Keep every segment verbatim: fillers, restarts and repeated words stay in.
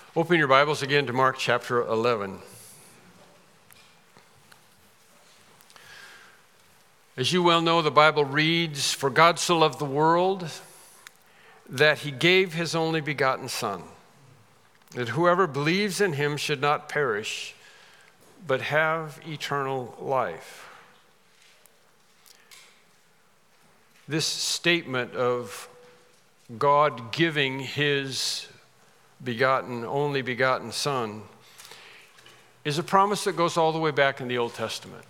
Open your Bibles again to Mark chapter eleven. As you well know, the Bible reads, "For God so loved the world that he gave his only begotten Son, that whoever believes in him should not perish, but have eternal life." This statement of God giving his begotten, only begotten Son is a promise that goes all the way back in the Old Testament.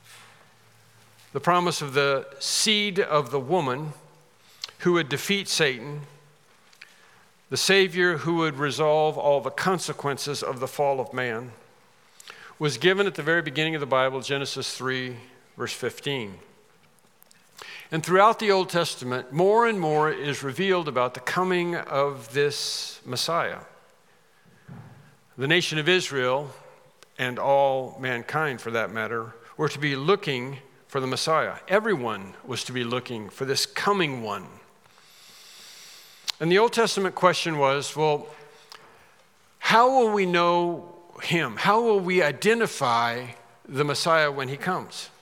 The promise of the seed of the woman who would defeat Satan, the Savior who would resolve all the consequences of the fall of man, was given at the very beginning of the Bible, Genesis three, verse fifteen. And throughout the Old Testament, more and more is revealed about the coming of this Messiah. The nation of Israel, and all mankind for that matter, were to be looking for the Messiah. Everyone was to be looking for this coming one. And the Old Testament question was, well, how will we know him? How will we identify the Messiah when he comes?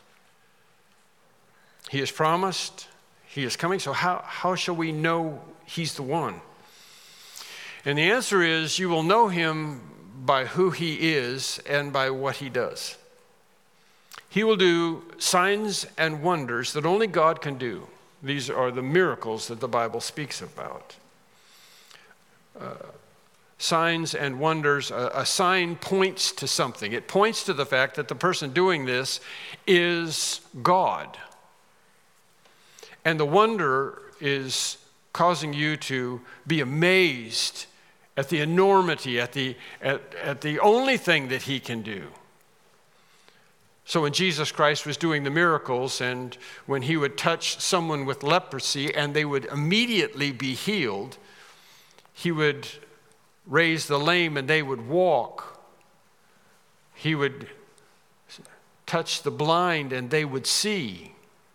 He is promised, he is coming, so how, how shall we know he's the one? And the answer is, you will know him by who he is and by what he does. He will do signs and wonders that only God can do. These are the miracles that the Bible speaks about. Uh, signs and wonders, a, a sign points to something. It points to the fact that the person doing this is God. And the wonder is causing you to be amazed at the enormity, at the, at, at the only thing that he can do. So when Jesus Christ was doing the miracles, and when he would touch someone with leprosy and they would immediately be healed, he would raise the lame and they would walk. He would touch the blind and they would see.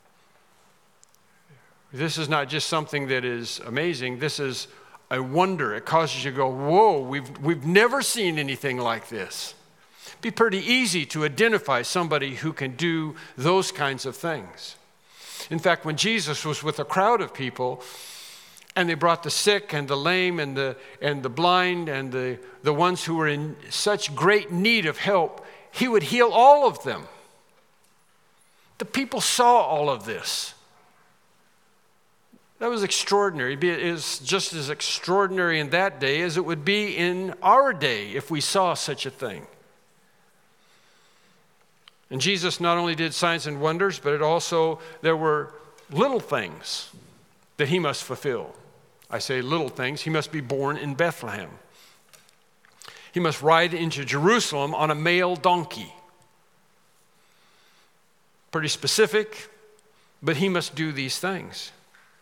This is not just something that is amazing. This is a wonder. It causes you to go, whoa, we've, we've never seen anything like this. It'd be pretty easy to identify somebody who can do those kinds of things. In fact, when Jesus was with a crowd of people, and they brought the sick and the lame and the, and the blind and the, the ones who were in such great need of help, he would heal all of them. The people saw all of this. That was extraordinary. It is just as extraordinary in that day as it would be in our day if we saw such a thing. And Jesus not only did signs and wonders, but it also, there were little things that he must fulfill. I say little things. He must be born in Bethlehem. He must ride into Jerusalem on a male donkey. Pretty specific, but he must do these things.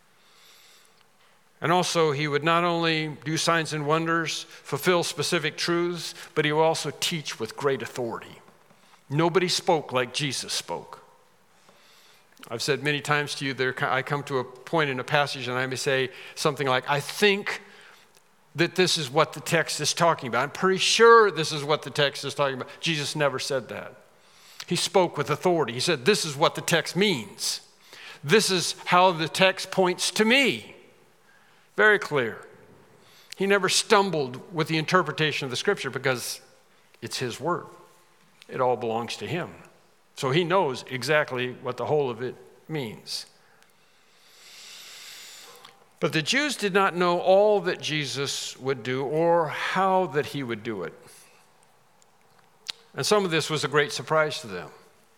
And also, he would not only do signs and wonders, fulfill specific truths, but he would also teach with great authority. Nobody spoke like Jesus spoke. I've said many times to you, there, I come to a point in a passage and I may say something like, I think that this is what the text is talking about. I'm pretty sure this is what the text is talking about. Jesus never said that. He spoke with authority. He said, this is what the text means. This is how the text points to me. Very clear. He never stumbled with the interpretation of the scripture because it's his word. It all belongs to him. So he knows exactly what the whole of it means. But the Jews did not know all that Jesus would do or how that he would do it. And some of this was a great surprise to them.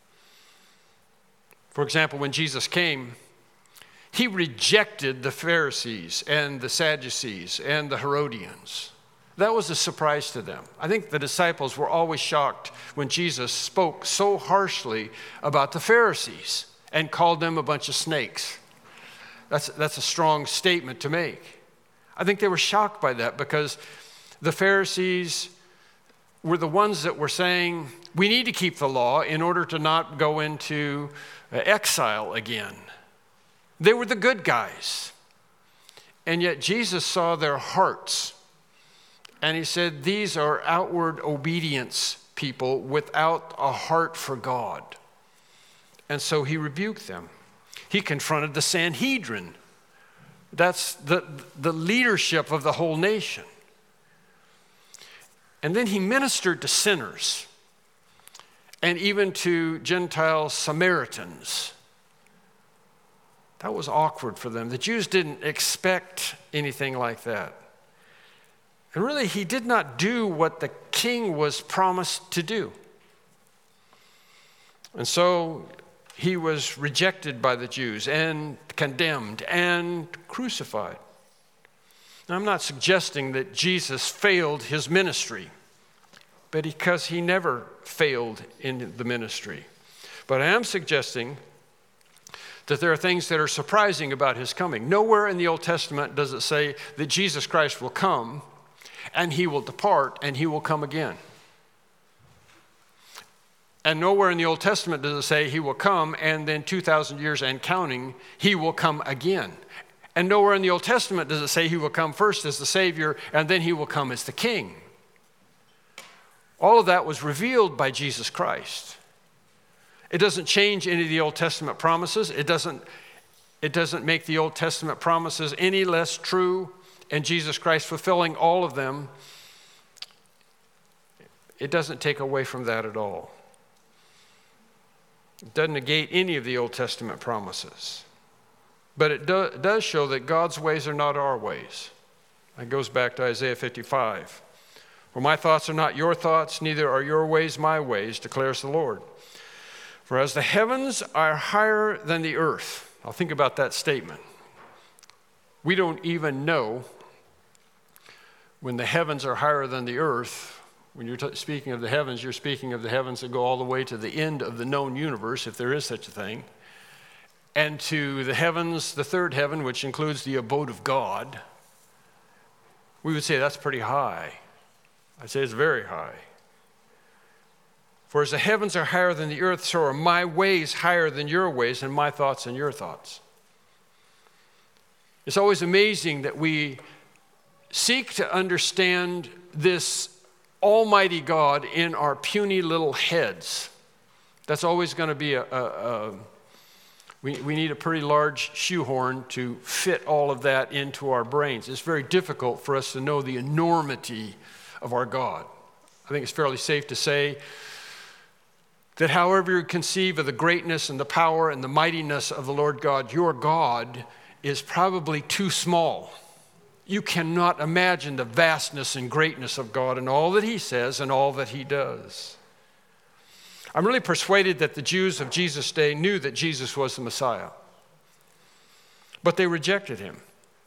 For example, when Jesus came, he rejected the Pharisees and the Sadducees and the Herodians. That was a surprise to them. I think the disciples were always shocked when Jesus spoke so harshly about the Pharisees and called them a bunch of snakes. That's, that's a strong statement to make. I think they were shocked by that because the Pharisees were the ones that were saying, we need to keep the law in order to not go into exile again. They were the good guys. And yet Jesus saw their hearts And he said, these are outward obedience people without a heart for God. And so he rebuked them. He confronted the Sanhedrin. That's the, the leadership of the whole nation. And then he ministered to sinners and even to Gentile Samaritans. That was awkward for them. The Jews didn't expect anything like that. And really, he did not do what the king was promised to do. And so he was rejected by the Jews and condemned and crucified. Now, I'm not suggesting that Jesus failed his ministry, but because he never failed in the ministry. But I am suggesting that there are things that are surprising about his coming. Nowhere in the Old Testament does it say that Jesus Christ will come and he will depart and he will come again. And nowhere in the Old Testament does it say he will come and then two thousand years and counting, he will come again. And nowhere in the Old Testament does it say he will come first as the Savior and then he will come as the King. All of that was revealed by Jesus Christ. It doesn't change any of the Old Testament promises. It doesn't, it doesn't make the Old Testament promises any less true, and Jesus Christ fulfilling all of them, it doesn't take away from that at all. It doesn't negate any of the Old Testament promises. But it do, does show that God's ways are not our ways. That goes back to Isaiah fifty-five. For my thoughts are not your thoughts, neither are your ways my ways, declares the Lord. For as the heavens are higher than the earth, I'll think about that statement. We don't even know when the heavens are higher than the earth. When you're t- speaking of the heavens, you're speaking of the heavens that go all the way to the end of the known universe, if there is such a thing, and to the heavens, the third heaven, which includes the abode of God. We would say that's pretty high. I'd say it's very high. For as the heavens are higher than the earth, so are my ways higher than your ways, and my thoughts than your thoughts. It's always amazing that we seek to understand this Almighty God in our puny little heads. That's always going to be a, a, a we, we need a pretty large shoehorn to fit all of that into our brains. It's very difficult for us to know the enormity of our God. I think it's fairly safe to say that however you conceive of the greatness and the power and the mightiness of the Lord God, your God is probably too small. You cannot imagine the vastness and greatness of God and all that he says and all that he does. I'm really persuaded that the Jews of Jesus' day knew that Jesus was the Messiah, but they rejected him.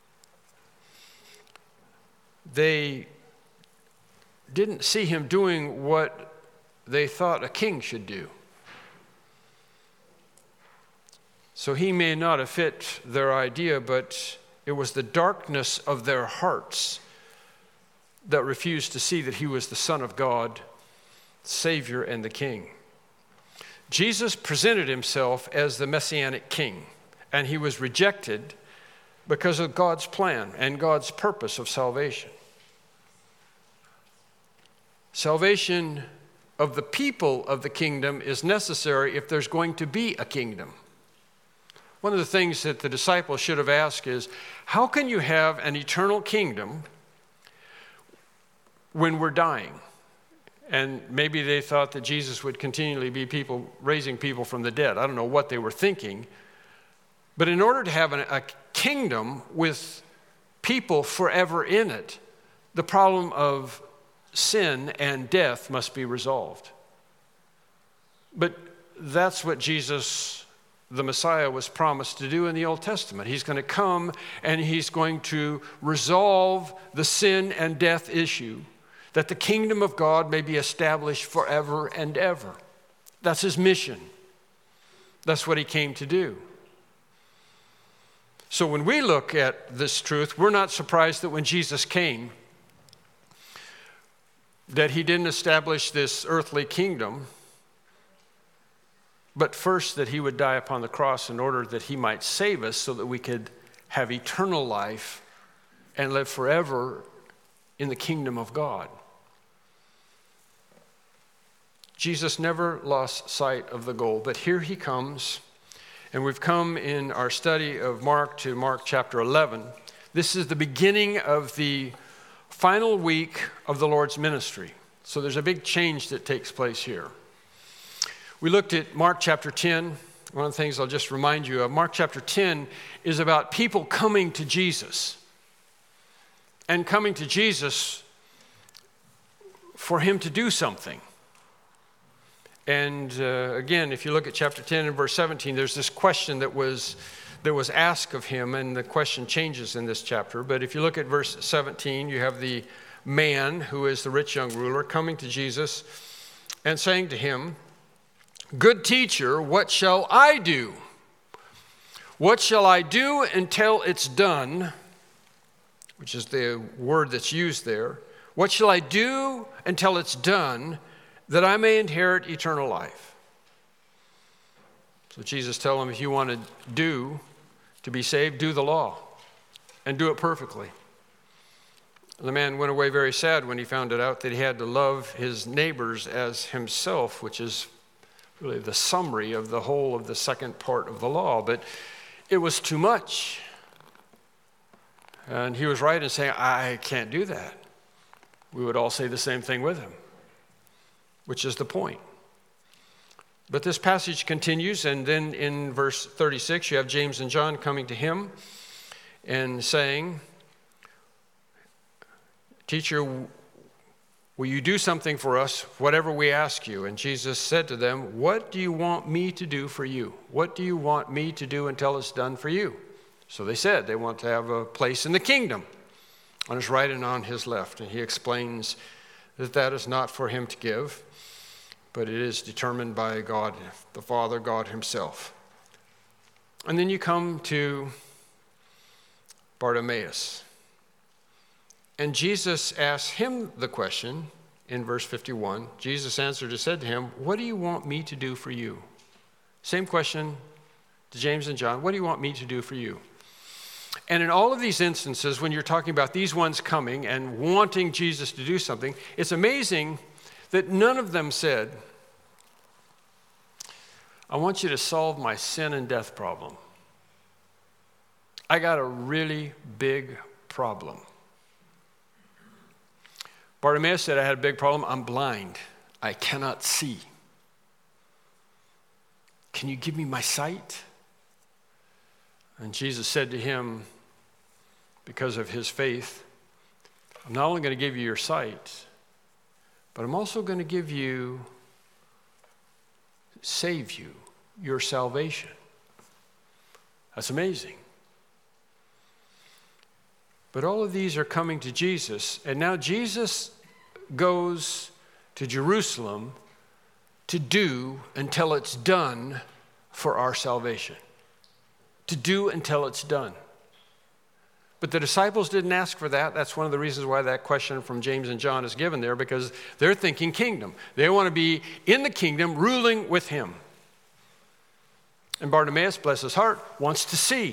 They didn't see him doing what they thought a king should do. So he may not have fit their idea, but it was the darkness of their hearts that refused to see that he was the Son of God, Savior, and the King. Jesus presented himself as the Messianic King, and he was rejected because of God's plan and God's purpose of salvation. Salvation of the people of the kingdom is necessary if there's going to be a kingdom. One of the things that the disciples should have asked is, how can you have an eternal kingdom when we're dying? And maybe they thought that Jesus would continually be people raising people from the dead. I don't know what they were thinking. But in order to have an, a kingdom with people forever in it, the problem of sin and death must be resolved. But that's what Jesus, the Messiah, was promised to do in the Old Testament. He's going to come and he's going to resolve the sin and death issue, that the kingdom of God may be established forever and ever. That's his mission. That's what he came to do. So when we look at this truth, we're not surprised that when Jesus came, that he didn't establish this earthly kingdom, but first that he would die upon the cross in order that he might save us so that we could have eternal life and live forever in the kingdom of God. Jesus never lost sight of the goal, but here he comes, and we've come in our study of Mark to Mark chapter eleven. This is the beginning of the final week of the Lord's ministry. So there's a big change that takes place here. We looked at Mark chapter ten. One of the things I'll just remind you of, Mark chapter ten is about people coming to Jesus. And coming to Jesus for him to do something. And uh, again, if you look at chapter ten and verse seventeen, there's this question that was that was asked of him, and the question changes in this chapter. But if you look at verse seventeen, you have the man who is the rich young ruler coming to Jesus and saying to him, "Good teacher, what shall I do? What shall I do until it's done?" Which is the word that's used there. "What shall I do until it's done, that I may inherit eternal life?" So Jesus tells him, if you want to do, to be saved, do the law, and do it perfectly. The man went away very sad when he found it out that he had to love his neighbors as himself, which is really the summary of the whole of the second part of the law. But it was too much. And he was right in saying, I can't do that. We would all say the same thing with him, which is the point. But this passage continues, and then in verse thirty-six, you have James and John coming to him and saying, "Teacher, will you do something for us, whatever we ask you?" And Jesus said to them, "What do you want me to do for you? What do you want me to do until it's done for you?" So they said they want to have a place in the kingdom on his right and on his left. And he explains that that is not for him to give, but it is determined by God, the Father, God himself. And then you come to Bartimaeus. And Jesus asks him the question in verse fifty-one. Jesus answered and said to him, "What do you want me to do for you?" Same question to James and John. What do you want me to do for you? And in all of these instances, when you're talking about these ones coming and wanting Jesus to do something, it's amazing that none of them said, "I want you to solve my sin and death problem. I got a really big problem." Bartimaeus said, "I had a big problem. I'm blind. I cannot see. Can you give me my sight?" And Jesus said to him, because of his faith, "I'm not only going to give you your sight, but I'm also going to give you, save you, your salvation." That's amazing. But all of these are coming to Jesus, and now Jesus goes to Jerusalem to do until it's done for our salvation. To do until it's done. But the disciples didn't ask for that. That's one of the reasons why that question from James and John is given there, because they're thinking kingdom. They want to be in the kingdom, ruling with him. And Bartimaeus, bless his heart, wants to see.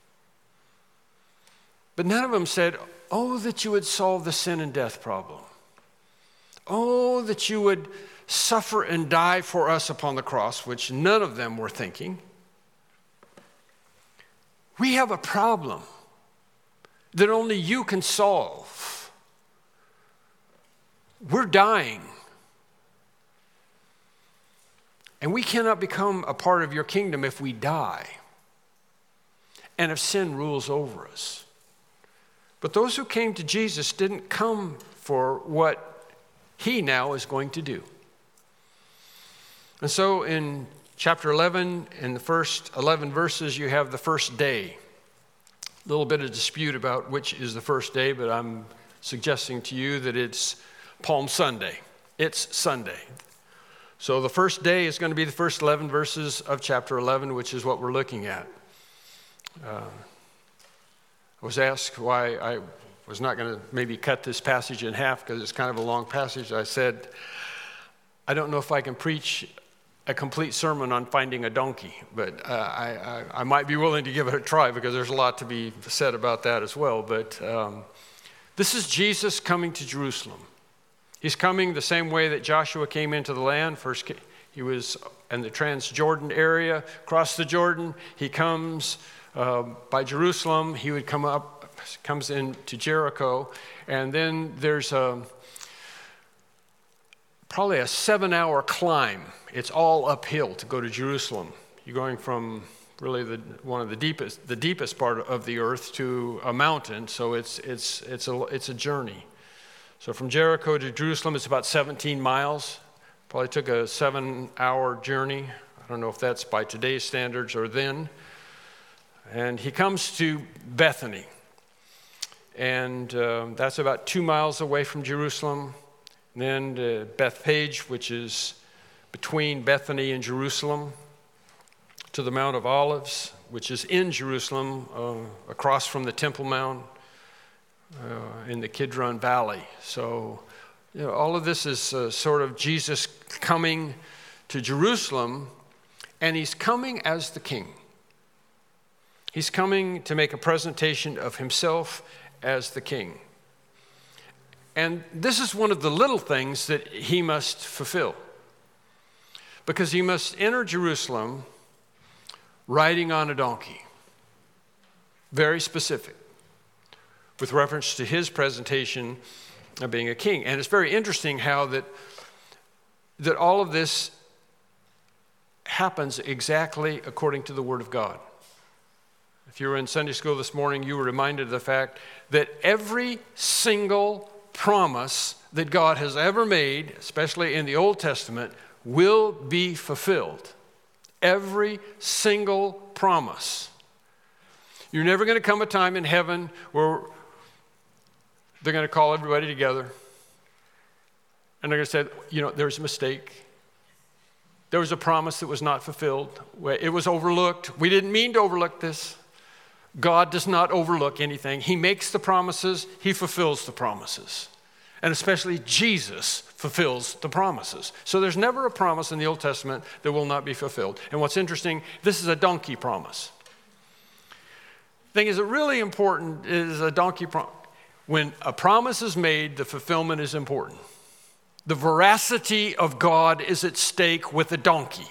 But none of them said, "Oh, that you would solve the sin and death problem. Oh, that you would suffer and die for us upon the cross," which none of them were thinking. We have a problem that only you can solve. We're dying. And we cannot become a part of your kingdom if we die and if sin rules over us. But those who came to Jesus didn't come for what he now is going to do. And so in chapter eleven, in the first eleven verses, you have the first day. A little bit of dispute about which is the first day, but I'm suggesting to you that it's Palm Sunday. It's Sunday. So the first day is going to be the first eleven verses of chapter eleven, which is what we're looking at. Uh, I was asked why I was not going to maybe cut this passage in half because it's kind of a long passage. I said, I don't know if I can preach a complete sermon on finding a donkey, but uh, I, I, I might be willing to give it a try because there's a lot to be said about that as well. But um, This is Jesus coming to Jerusalem. He's coming the same way that Joshua came into the land. First, he was in the Transjordan area, across the Jordan. He comes uh, by Jerusalem. He would come up, comes into Jericho, and then there's a probably a seven-hour climb. It's all uphill to go to Jerusalem. You're going from really the one of the deepest, the deepest part of the earth to a mountain. So it's it's it's a it's a journey. So from Jericho to Jerusalem, it's about seventeen miles. Probably took a seven-hour journey. I don't know if that's by today's standards or then. And he comes to Bethany, and uh, that's about two miles away from Jerusalem. And then to Bethpage, which is between Bethany and Jerusalem, to the Mount of Olives, which is in Jerusalem, uh, across from the Temple Mount, uh, in the Kidron Valley. So, you know, all of this is uh, sort of Jesus coming to Jerusalem, and he's coming as the king. He's coming to make a presentation of himself as the king. And this is one of the little things that he must fulfill, because he must enter Jerusalem riding on a donkey. Very specific, with reference to his presentation of being a king. And it's very interesting how that, that all of this happens exactly according to the Word of God. If you were in Sunday school this morning, you were reminded of the fact that every single promise that God has ever made, especially in the Old Testament, will be fulfilled. Every single promise. You're never going to come a time in heaven where they're going to call everybody together and they're going to say, you know, there's a mistake. There was a promise that was not fulfilled. It was overlooked. We didn't mean to overlook this. God does not overlook anything. He makes the promises. He fulfills the promises. And especially Jesus fulfills the promises. So there's never a promise in the Old Testament that will not be fulfilled. And what's interesting, this is a donkey promise. The thing is, it really important is a donkey promise. When a promise is made, the fulfillment is important. The veracity of God is at stake with a donkey.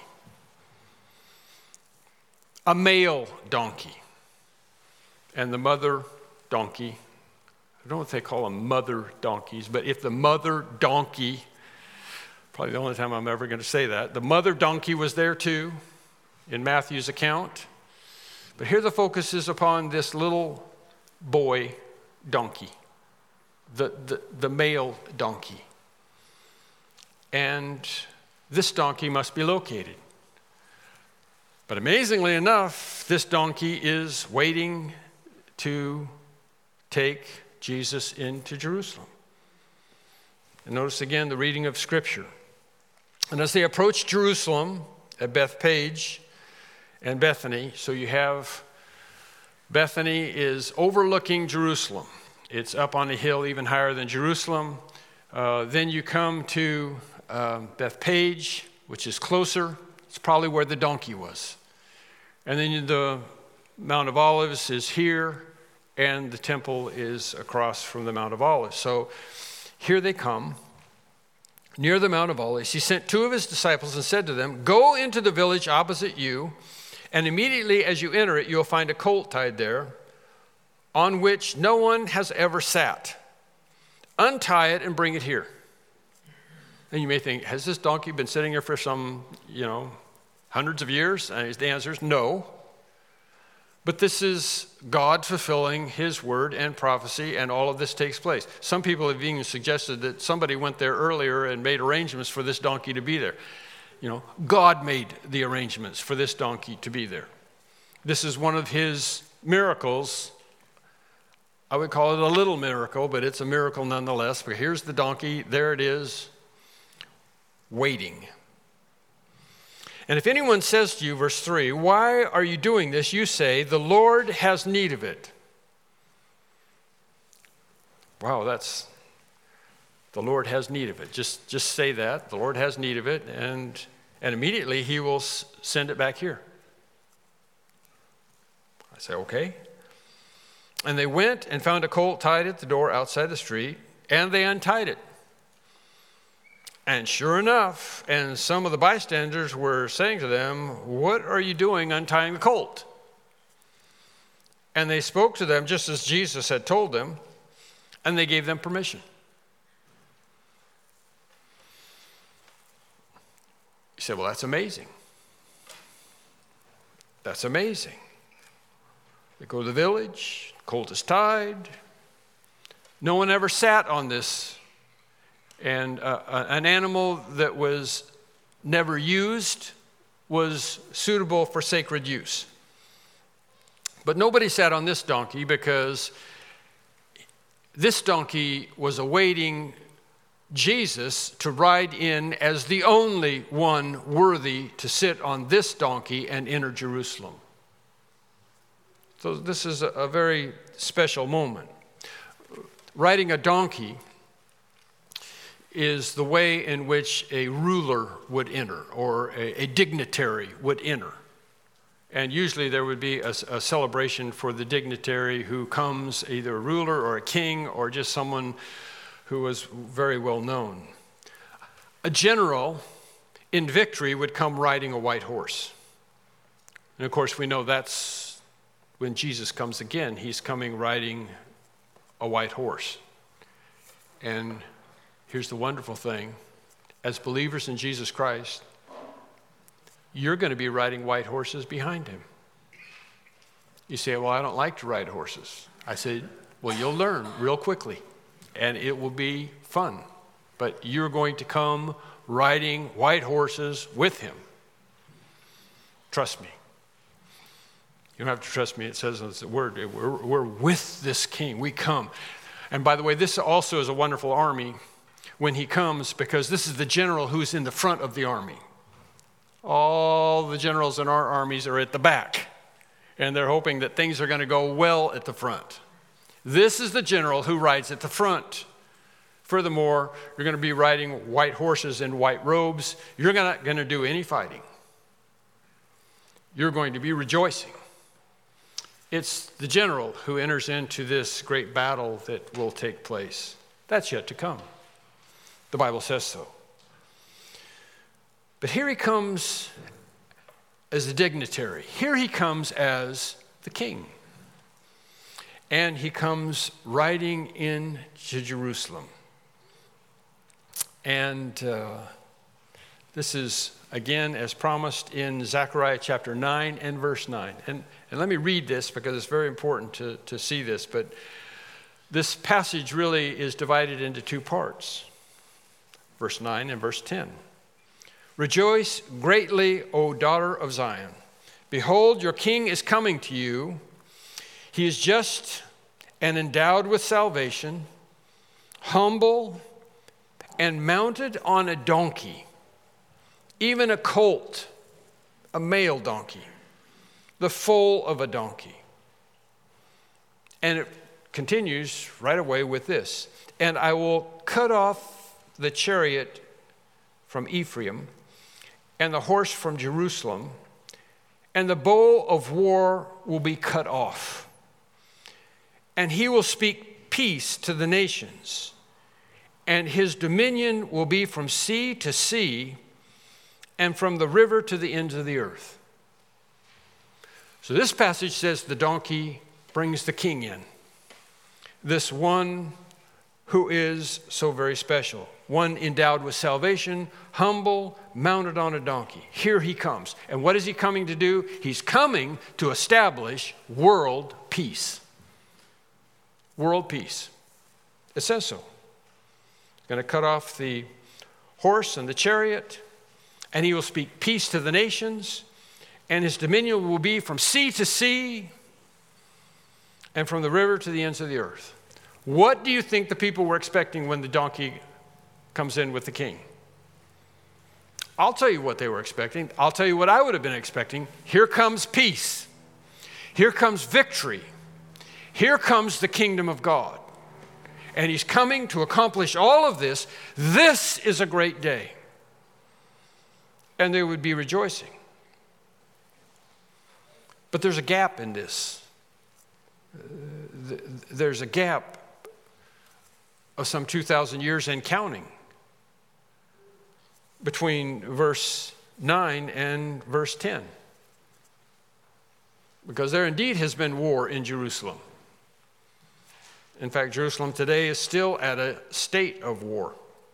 A male donkey. And the mother donkey, I don't know if they call them mother donkeys, but if the mother donkey, probably the only time I'm ever going to say that, the mother donkey was there too in Matthew's account. But here the focus is upon this little boy donkey, the, the, the male donkey. And this donkey must be located. But amazingly enough, this donkey is waiting to take Jesus into Jerusalem. And notice again the reading of Scripture. And as they approach Jerusalem at Bethpage and Bethany, so you have Bethany is overlooking Jerusalem. It's up on a hill even higher than Jerusalem. Uh, then you come to um, Bethpage, which is closer. It's probably where the donkey was. And then the Mount of Olives is here, and the temple is across from the Mount of Olives. So here they come, near the Mount of Olives. He sent two of his disciples and said to them, "Go into the village opposite you, and immediately as you enter it, you'll find a colt tied there, on which no one has ever sat. Untie it and bring it here." And you may think, has this donkey been sitting here for some, you know, hundreds of years? And the answer is no. But this is God fulfilling his word and prophecy, and all of this takes place. Some people have even suggested that somebody went there earlier and made arrangements for this donkey to be there. You know, God made the arrangements for this donkey to be there. This is one of his miracles. I would call it a little miracle, but it's a miracle nonetheless. But here's the donkey, there it is, waiting. And if anyone says to you, verse three, "Why are you doing this?" you say, "The Lord has need of it." Wow, that's, the Lord has need of it. Just, just say that, the Lord has need of it, and, and immediately he will s- send it back here. I say, okay. And they went and found a colt tied at the door outside the street, and they untied it. And sure enough, and some of the bystanders were saying to them, "What are you doing untying the colt?" And they spoke to them just as Jesus had told them, and they gave them permission. You say, "Well, that's amazing. That's amazing." They go to the village, the colt is tied. No one ever sat on this. And uh, an animal that was never used was suitable for sacred use. But nobody sat on this donkey because this donkey was awaiting Jesus to ride in as the only one worthy to sit on this donkey and enter Jerusalem. So this is a, a very special moment. Riding a donkey is the way in which a ruler would enter or a, a dignitary would enter. And usually there would be a, a celebration for the dignitary who comes, either a ruler or a king or just someone who was very well known. A general in victory would come riding a white horse. And of course we know that's when Jesus comes again. He's coming riding a white horse. And here's the wonderful thing. As believers in Jesus Christ, you're going to be riding white horses behind him. You say, "Well, I don't like to ride horses." I say, "Well, you'll learn real quickly, and it will be fun. But you're going to come riding white horses with him. Trust me." You don't have to trust me. It says in the word, we're, we're with this king. We come. And by the way, this also is a wonderful army when he comes, because this is the general who's in the front of the army. All the generals in our armies are at the back, and they're hoping that things are going to go well at the front. This is the general who rides at the front. Furthermore, you're going to be riding white horses in white robes. You're not going to do any fighting. You're going to be rejoicing. It's the general who enters into this great battle that will take place. That's yet to come. The Bible says so. But here he comes as a dignitary. Here he comes as the king. And he comes riding into Jerusalem. And uh, this is, again, as promised in Zechariah chapter nine and verse nine. And, and let me read this because it's very important to, to see this. But this passage really is divided into two parts. Verse nine and verse ten. "Rejoice greatly, O daughter of Zion. Behold, your king is coming to you. He is just and endowed with salvation, humble and mounted on a donkey, even a colt, a male donkey, the foal of a donkey." And it continues right away with this. "And I will cut off the chariot from Ephraim, and the horse from Jerusalem, and the bow of war will be cut off. And he will speak peace to the nations, and his dominion will be from sea to sea, and from the river to the ends of the earth." So this passage says the donkey brings the king in. This one who is so very special. One endowed with salvation, humble, mounted on a donkey. Here he comes. And what is he coming to do? He's coming to establish world peace. World peace. It says so. He's going to cut off the horse and the chariot, and he will speak peace to the nations, and his dominion will be from sea to sea, and from the river to the ends of the earth. What do you think the people were expecting when the donkey comes in with the king? I'll tell you what they were expecting. I'll tell you what I would have been expecting. Here comes peace. Here comes victory. Here comes the kingdom of God. And he's coming to accomplish all of this. This is a great day. And they would be rejoicing. But there's a gap in this. Uh, th- there's a gap of some two thousand years and counting between verse nine and verse ten. Because there indeed has been war in Jerusalem. In fact, Jerusalem today is still at a state of war.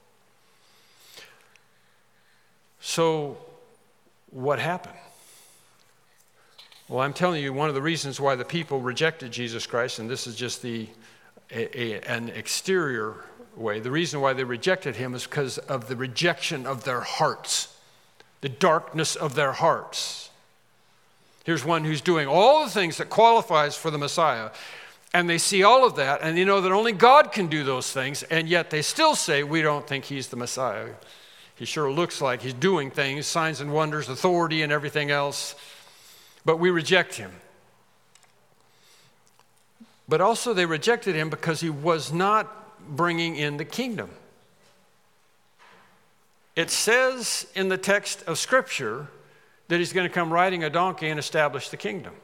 So, what happened? Well, I'm telling you, one of the reasons why the people rejected Jesus Christ, and this is just the a, a, an exterior way, the reason why they rejected him is because of the rejection of their hearts, the darkness of their hearts. Here's one who's doing all the things that qualifies for the Messiah, and they see all of that, and they know that only God can do those things, and yet they still say, we don't think he's the Messiah. He sure looks like he's doing things, signs and wonders, authority and everything else, but we reject him. But also they rejected him because he was not bringing in the kingdom. It says in the text of Scripture that he's going to come riding a donkey and establish the kingdom.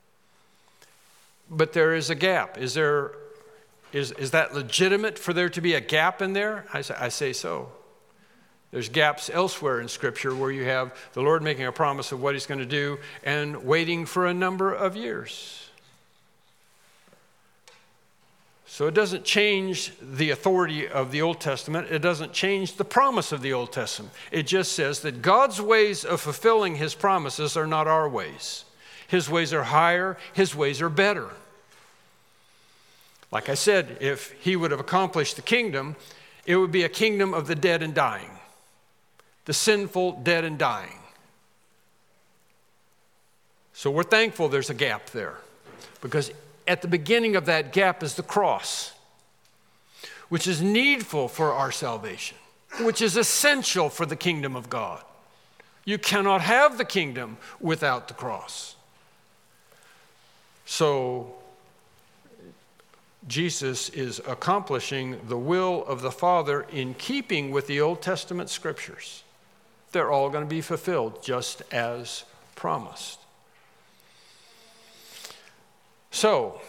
But there is a gap. Is there, is, is that legitimate for there to be a gap in there? I say, I say so. There's gaps elsewhere in Scripture where you have the Lord making a promise of what he's going to do and waiting for a number of years. So it doesn't change the authority of the Old Testament. It doesn't change the promise of the Old Testament. It just says that God's ways of fulfilling his promises are not our ways. His ways are higher. His ways are better. Like I said, if he would have accomplished the kingdom, it would be a kingdom of the dead and dying. The sinful, dead and dying. So we're thankful there's a gap there. Because at the beginning of that gap is the cross, which is needful for our salvation, which is essential for the kingdom of God. You cannot have the kingdom without the cross. So Jesus is accomplishing the will of the Father in keeping with the Old Testament scriptures. They're all going to be fulfilled just as promised. So,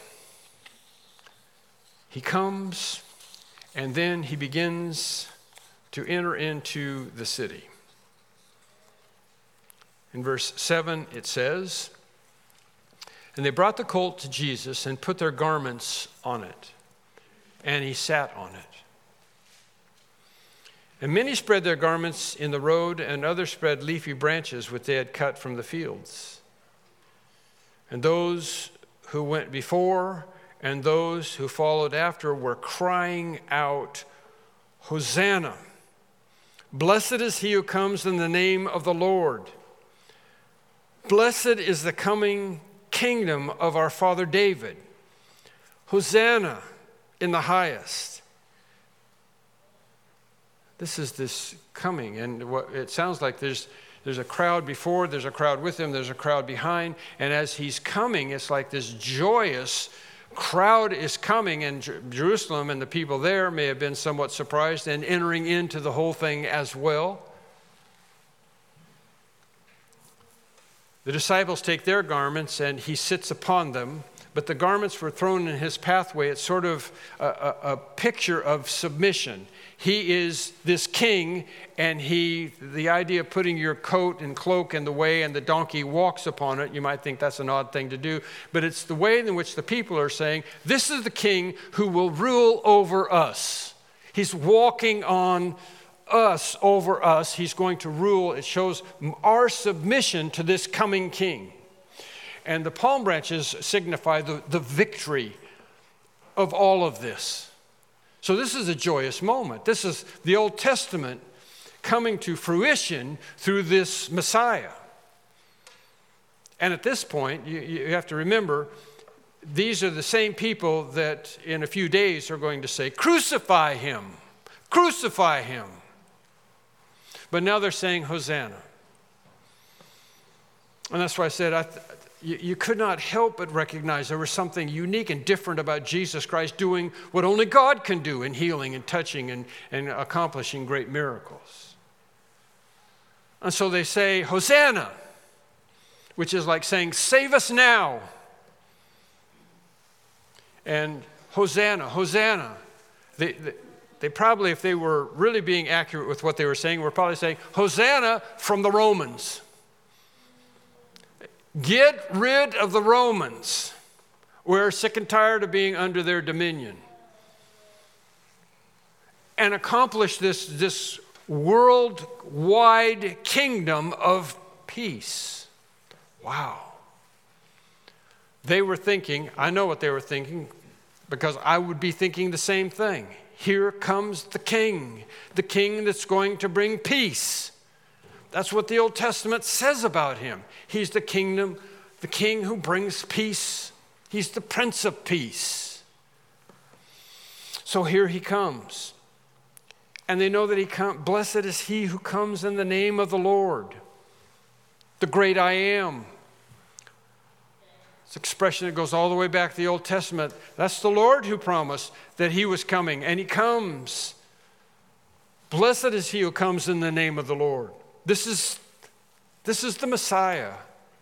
he comes, and then he begins to enter into the city. In verse seven, it says, "And they brought the colt to Jesus and put their garments on it, and he sat on it. And many spread their garments in the road, and others spread leafy branches which they had cut from the fields. And those who went before and those who followed after were crying out, 'Hosanna! Blessed is he who comes in the name of the Lord. Blessed is the coming kingdom of our father David. Hosanna in the highest.'" This is this coming, and what it sounds like there's There's a crowd before, there's a crowd with him, there's a crowd behind. And as he's coming, it's like this joyous crowd is coming. And Jerusalem and the people there may have been somewhat surprised and entering into the whole thing as well. The disciples take their garments and he sits upon them. But the garments were thrown in his pathway. It's sort of a, a, a picture of submission. He is this king, and he, the idea of putting your coat and cloak in the way and the donkey walks upon it, you might think that's an odd thing to do, but it's the way in which the people are saying, this is the king who will rule over us. He's walking on us, over us. He's going to rule. It shows our submission to this coming king. And the palm branches signify the, the victory of all of this. So this is a joyous moment. This is the Old Testament coming to fruition through this Messiah. And at this point, you, you have to remember, these are the same people that in a few days are going to say, "Crucify him, crucify him." But now they're saying, "Hosanna." And that's why I said, I th- You, you could not help but recognize there was something unique and different about Jesus Christ doing what only God can do in healing and touching and, and accomplishing great miracles. And so they say, "Hosanna," which is like saying, "Save us now." and Hosanna, Hosanna. They, they, they probably, if they were really being accurate with what they were saying, were probably saying, Hosanna from the Romans. Get rid of the Romans. We're sick and tired of being under their dominion. And accomplish this, this worldwide kingdom of peace. Wow. They were thinking, I know what they were thinking, because I would be thinking the same thing. Here comes the king, the king that's going to bring peace. That's what the Old Testament says about him. He's the kingdom, the king who brings peace. He's the Prince of Peace. So here he comes. And they know that he comes. Blessed is he who comes in the name of the Lord, the great I am. It's an expression that goes all the way back to the Old Testament. That's the Lord who promised that he was coming, and he comes. Blessed is he who comes in the name of the Lord. This is, this is the Messiah.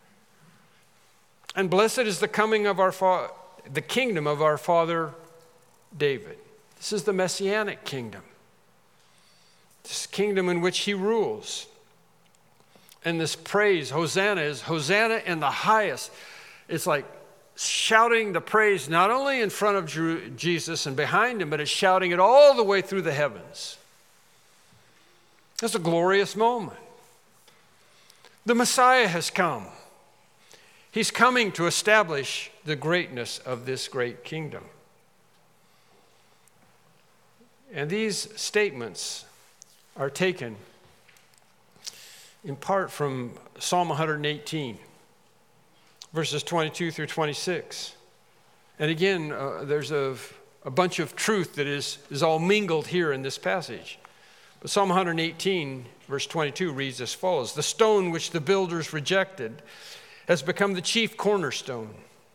And blessed is the coming of our fa- the kingdom of our father David. This is the Messianic kingdom. This kingdom in which he rules. And this praise, Hosanna, is Hosanna in the highest. It's like shouting the praise not only in front of Jesus and behind him, but it's shouting it all the way through the heavens. It's a glorious moment. The Messiah has come. He's coming to establish the greatness of this great kingdom. And these statements are taken in part from Psalm one eighteen, verses twenty-two through twenty-six. And again, uh, there's a, a bunch of truth that is, is all mingled here in this passage. But Psalm one eighteen, verse twenty-two reads as follows: "The stone which the builders rejected has become the chief cornerstone.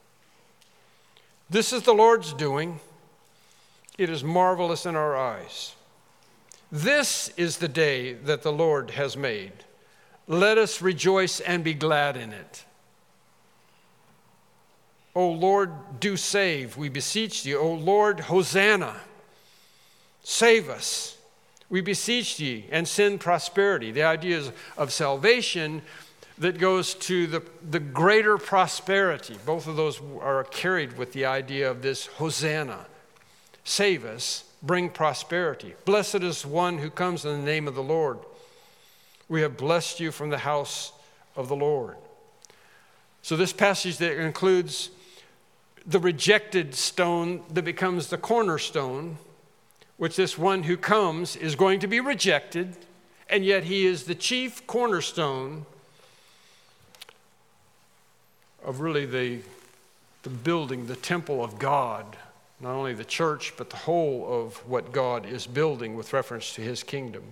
This is the Lord's doing. It is marvelous in our eyes. This is the day that the Lord has made. Let us rejoice and be glad in it. O Lord, do save, we beseech thee. O Lord, Hosanna, save us, we beseech thee, and send prosperity." The idea is of salvation that goes to the, the greater prosperity. Both of those are carried with the idea of this Hosanna. Save us, bring prosperity. Blessed is one who comes in the name of the Lord. We have blessed you from the house of the Lord. So this passage that includes the rejected stone that becomes the cornerstone, which this one who comes is going to be rejected, and yet he is the chief cornerstone of really the, the building, the temple of God, not only the church, but the whole of what God is building with reference to his kingdom.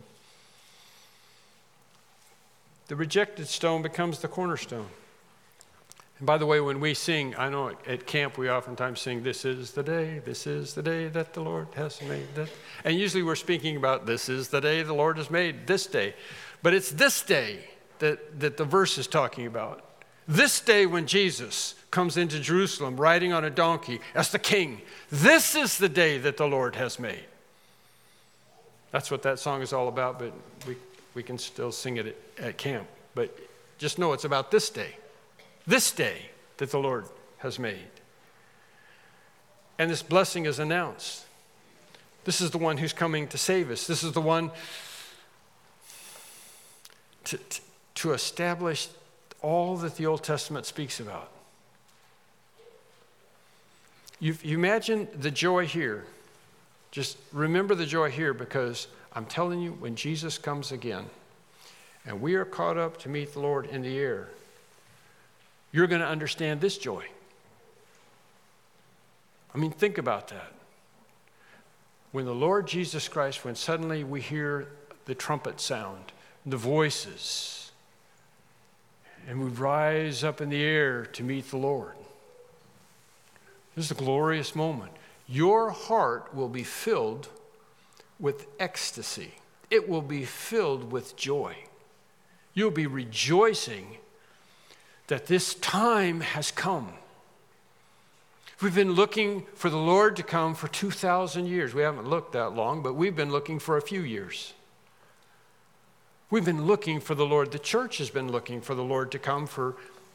The rejected stone becomes the cornerstone. And by the way, when we sing, I know at camp we oftentimes sing, "This is the day, this is the day that the Lord has made." That. And usually we're speaking about, this is the day the Lord has made, this day. But it's this day that, that the verse is talking about. This day when Jesus comes into Jerusalem riding on a donkey as the king. This is the day that the Lord has made. That's what that song is all about, but we, we can still sing it at, at camp. But just know it's about this day. This day that the Lord has made. And this blessing is announced. This is the one who's coming to save us. This is the one to, to, to establish all that the Old Testament speaks about. You, you imagine the joy here. Just remember the joy here, because I'm telling you, when Jesus comes again and we are caught up to meet the Lord in the air, you're going to understand this joy. I mean, think about that. When the Lord Jesus Christ, when suddenly we hear the trumpet sound, the voices, and we rise up in the air to meet the Lord. This is a glorious moment. Your heart will be filled with ecstasy. It will be filled with joy. You'll be rejoicing that this time has come We've been looking for the Lord to come for two thousand years. We haven't looked that long, but we've been looking for a few years. We've been looking for the Lord. The church has been looking for the Lord to come for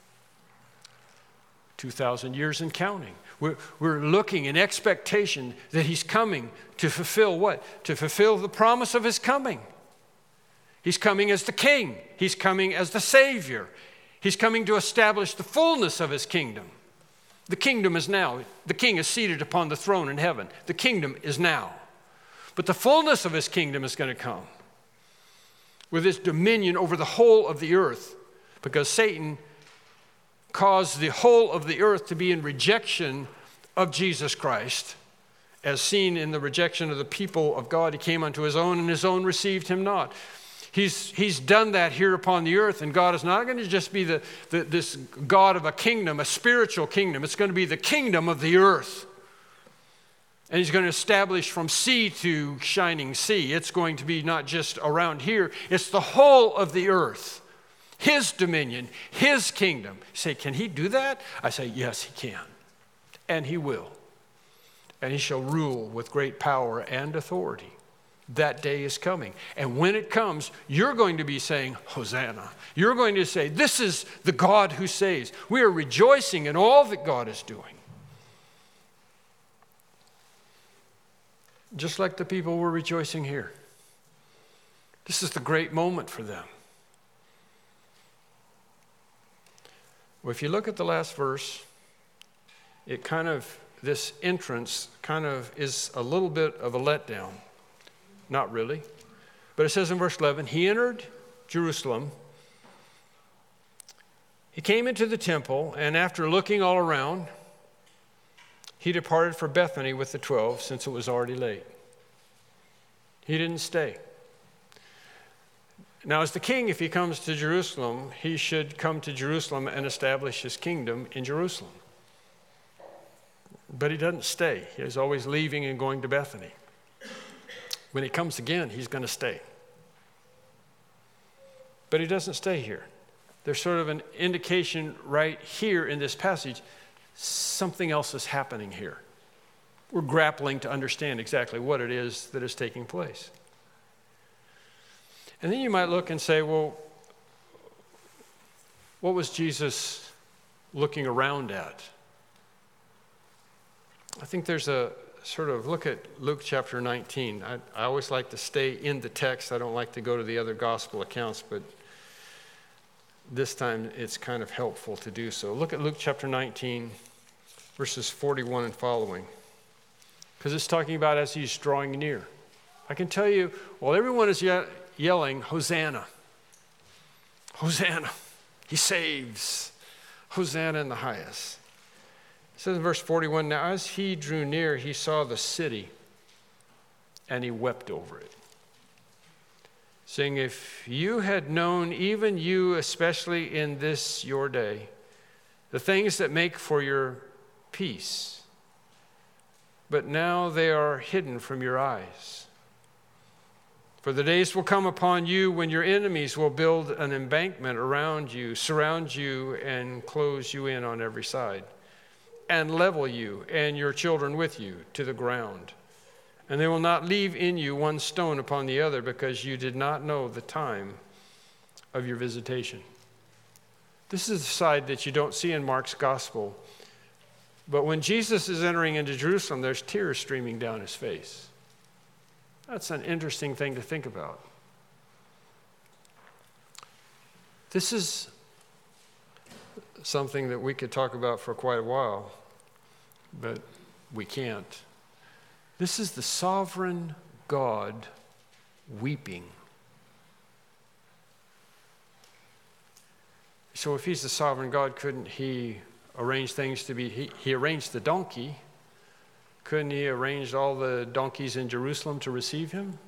two thousand years and counting. We're, we're looking in expectation that he's coming to fulfill what? To fulfill the promise of his coming. He's coming as the king. He's coming as the Savior. He's coming to establish the fullness of his kingdom. The kingdom is now. The king is seated upon the throne in heaven. The kingdom is now. But the fullness of his kingdom is going to come with his dominion over the whole of the earth, because Satan caused the whole of the earth to be in rejection of Jesus Christ, as seen in the rejection of the people of God. He came unto his own, and his own received him not. He's, he's done that here upon the earth, and God is not going to just be the, the, this God of a kingdom, a spiritual kingdom. It's going to be the kingdom of the earth. And he's going to establish from sea to shining sea. It's going to be not just around here. It's the whole of the earth. His dominion, his kingdom. You say, can he do that? I say, yes, he can. And he will. And he shall rule with great power and authority. That day is coming. And when it comes, you're going to be saying, Hosanna. You're going to say, this is the God who saves. We are rejoicing in all that God is doing. Just like the people were rejoicing here. This is the great moment for them. Well, if you look at the last verse, it kind of, this entrance kind of is a little bit of a letdown. Not really. But it says in verse eleven, he entered Jerusalem. He came into the temple, and after looking all around, he departed for Bethany with the twelve, since it was already late. He didn't stay. Now, as the king, if he comes to Jerusalem, he should come to Jerusalem and establish his kingdom in Jerusalem. But he doesn't stay. He's always leaving and going to Bethany. When he comes again, he's going to stay. But he doesn't stay here. There's sort of an indication right here in this passage, something else is happening here. We're grappling to understand exactly what it is that is taking place. And then you might look and say, well, what was Jesus looking around at? I think there's a sort of, look at Luke chapter nineteen. I, I always like to stay in the text. I don't like to go to the other gospel accounts, but this time it's kind of helpful to do so. Look at Luke chapter nineteen, verses forty-one and following, because it's talking about as he's drawing near. I can tell you, while everyone is ye- yelling, Hosanna, Hosanna, he saves, Hosanna in the highest. It says in verse forty-one, now as he drew near, he saw the city, and he wept over it, saying, if you had known, even you especially in this your day, the things that make for your peace, but now they are hidden from your eyes. For the days will come upon you when your enemies will build an embankment around you, surround you, and close you in on every side, and level you and your children with you to the ground. And they will not leave in you one stone upon the other, because you did not know the time of your visitation. This is the side that you don't see in Mark's gospel. But when Jesus is entering into Jerusalem, there's tears streaming down his face. That's an interesting thing to think about. This is something that we could talk about for quite a while, but we can't. This is the sovereign God weeping. So if he's the sovereign God, couldn't he arrange things to be, he, he arranged the donkey. Couldn't he arrange all the donkeys in Jerusalem to receive him?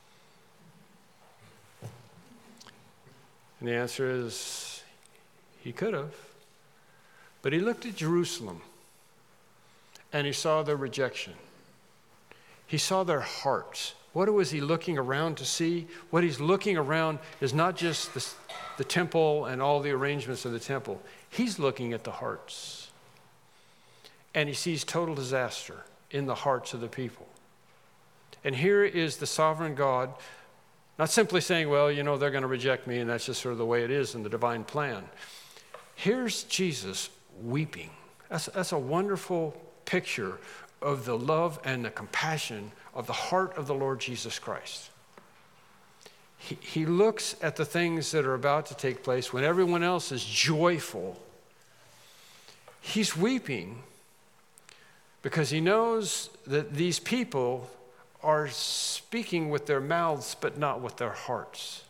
And the answer is, he could have. But he looked at Jerusalem, and he saw their rejection. He saw their hearts. What was he looking around to see? What he's looking around is not just the, the temple and all the arrangements of the temple. He's looking at the hearts. and he sees total disaster in the hearts of the people. And here is the sovereign God, not simply saying, well, you know, they're going to reject me, and that's just sort of the way it is in the divine plan. Here's Jesus weeping. That's, that's a wonderful picture of the love and the compassion of the heart of the Lord Jesus Christ. He, he looks at the things that are about to take place when everyone else is joyful. He's weeping because he knows that these people are speaking with their mouths but not with their hearts.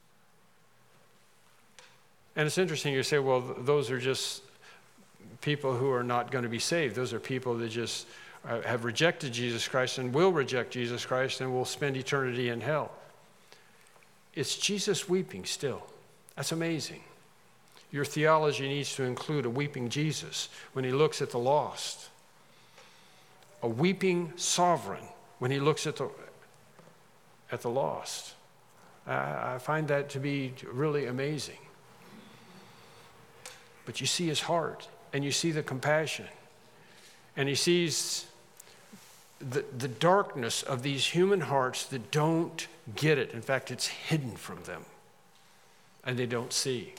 And it's interesting, you say, well, those are just people who are not going to be saved. Those are people that just uh, have rejected Jesus Christ and will reject Jesus Christ and will spend eternity in hell. It's Jesus weeping still. That's amazing. Your theology needs to include a weeping Jesus when he looks at the lost, a weeping sovereign when he looks at the, at the lost. I, I find that to be really amazing. But you see his heart, and you see the compassion, and he sees the, the darkness of these human hearts that don't get it. In fact, it's hidden from them, and they don't see.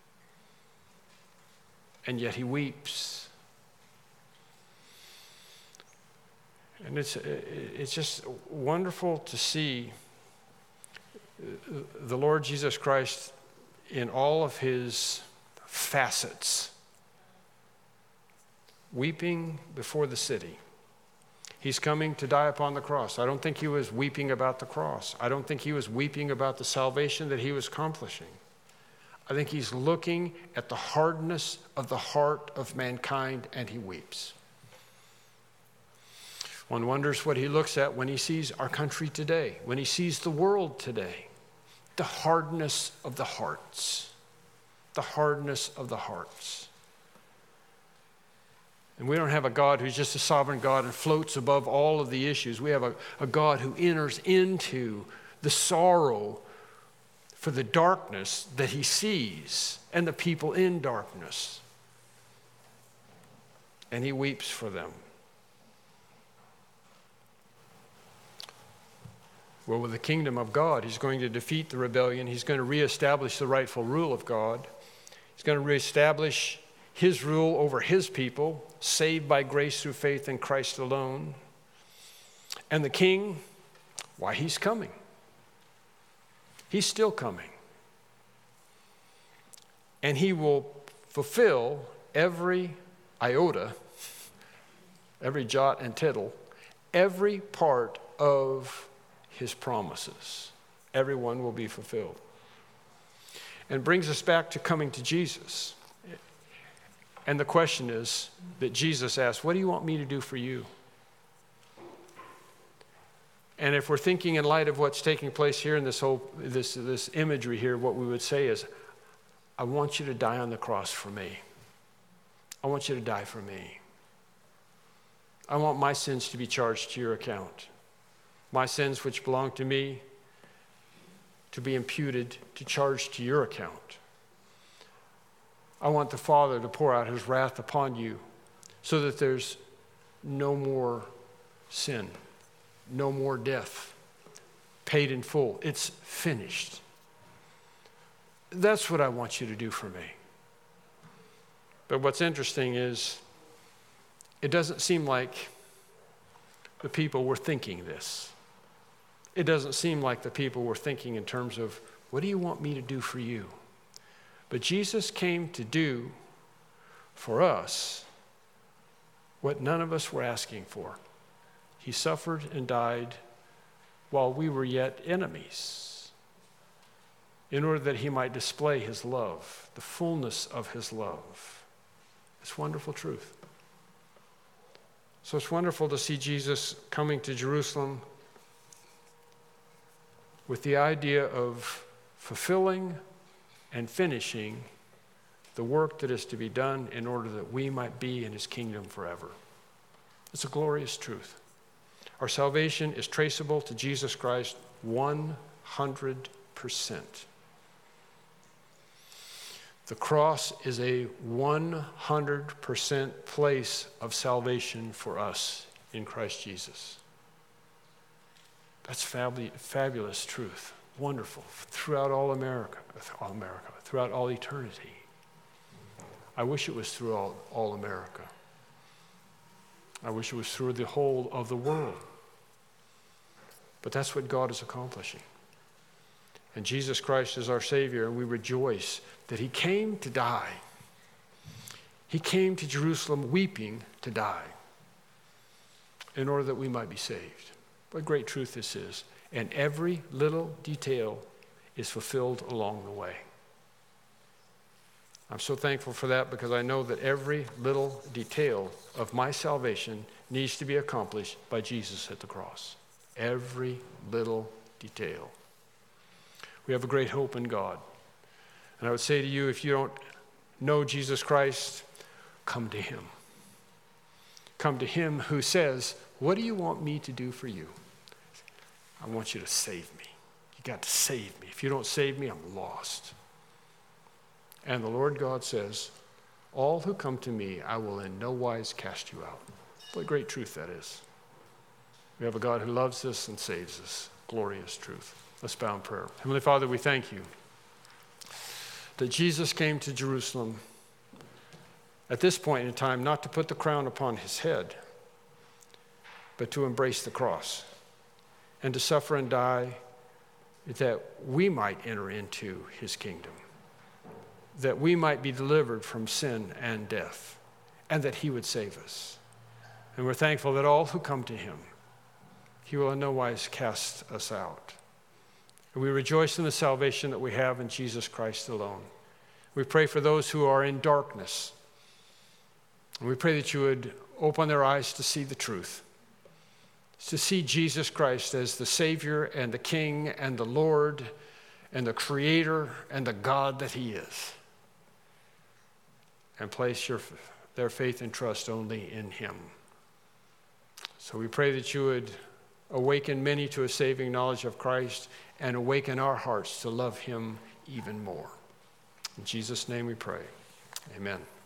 And yet he weeps. And it's, it's just wonderful to see the Lord Jesus Christ in all of his facets, weeping before the city. He's coming to die upon the cross. I don't think he was weeping about the cross. I don't think he was weeping about the salvation that he was accomplishing. I think he's looking at the hardness of the heart of mankind, and he weeps. One wonders what he looks at when he sees our country today, when he sees the world today. The hardness of the hearts. The hardness of the hearts. And we don't have a God who's just a sovereign God and floats above all of the issues. We have a, a God who enters into the sorrow for the darkness that he sees and the people in darkness. And he weeps for them. Well, with the kingdom of God, he's going to defeat the rebellion. He's going to reestablish the rightful rule of God. He's going to reestablish his rule over his people, saved by grace through faith in Christ alone. And the king, why, he's coming. He's still coming. And he will fulfill every iota, every jot and tittle, every part of his promises. Everyone will be fulfilled. And brings us back to coming to Jesus. And the question is that Jesus asked, what do you want me to do for you? And if we're thinking in light of what's taking place here in this whole this this imagery here, what we would say is, I want you to die on the cross for me. I want you to die for me. I want my sins to be charged to your account. My sins which belong to me to be imputed, to charge to your account. I want the Father to pour out his wrath upon you so that there's no more sin, no more death, paid in full. It's finished. That's what I want you to do for me. But what's interesting is it doesn't seem like the people were thinking this. It doesn't seem like the people were thinking in terms of, what do you want me to do for you? But Jesus came to do for us what none of us were asking for. He suffered and died while we were yet enemies, in order that he might display his love, the fullness of his love. It's wonderful truth. So it's wonderful to see Jesus coming to Jerusalem with the idea of fulfilling and finishing the work that is to be done in order that we might be in his kingdom forever. It's a glorious truth. Our salvation is traceable to Jesus Christ one hundred percent. The cross is a one hundred percent place of salvation for us in Christ Jesus. That's fabu- fabulous truth. Wonderful. Throughout all America, all America, throughout all eternity. I wish it was through all, all America. I wish it was through the whole of the world. But that's what God is accomplishing. And Jesus Christ is our Savior, and we rejoice that he came to die. He came to Jerusalem weeping to die in order that we might be saved. What great truth this is. And every little detail is fulfilled along the way. I'm so thankful for that because I know that every little detail of my salvation needs to be accomplished by Jesus at the cross. Every little detail. We have a great hope in God. And I would say to you, if you don't know Jesus Christ, come to him. Come to him who says, what do you want me to do for you? I want you to save me. You got to save me. If you don't save me, I'm lost. And the Lord God says, all who come to me, I will in no wise cast you out. What great truth that is. We have a God who loves us and saves us. Glorious truth. Let's bow in prayer. Heavenly Father, we thank you that Jesus came to Jerusalem at this point in time not to put the crown upon his head, but to embrace the cross and to suffer and die that we might enter into his kingdom, that we might be delivered from sin and death, and that he would save us. And we're thankful that all who come to him, he will in no wise cast us out. And we rejoice in the salvation that we have in Jesus Christ alone. We pray for those who are in darkness. And we pray that you would open their eyes to see the truth, to see Jesus Christ as the Savior and the King and the Lord and the Creator and the God that he is, and place your, their faith and trust only in him. So we pray that you would awaken many to a saving knowledge of Christ and awaken our hearts to love him even more. In Jesus' name we pray. Amen.